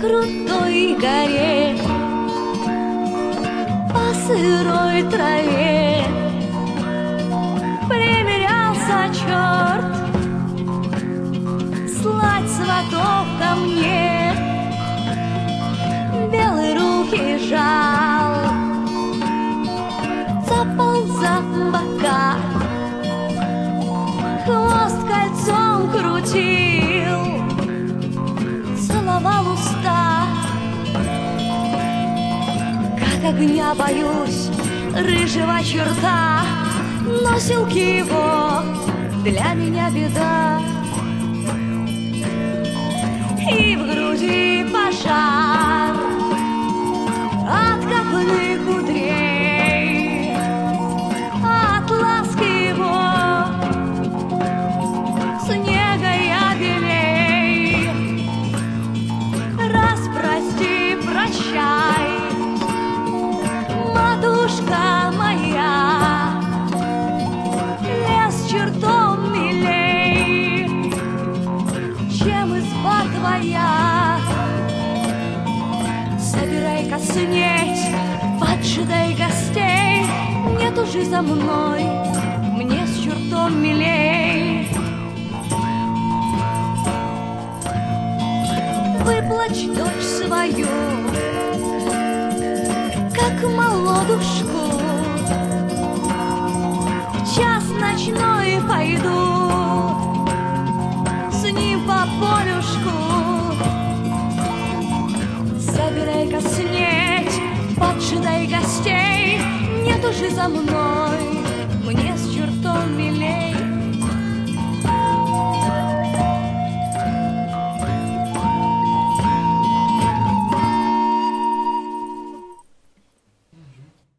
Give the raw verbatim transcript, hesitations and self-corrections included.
крутой горе, по сырой траве примерялся черт слать сватов ко мне. Белые руки жал, цапал за бока, хвост кольцом крутил, целовал уста. Как огня боюсь рыжего черта, но силки его для меня беда. И в груди пожар от копны кудрей, от ласки его снега я белей. Раз прости, прощай, матушка моя, лес чертом милей, чем изба твоя. Собирай-ка снеть, поджидай гостей, не тужи за мной, мне с чертом милей. Выплачь дочь свою, как молодушку, в час ночной пойду с ним по полюшку. Собирай-ка снеть, поджидай гостей, не тужи за мной.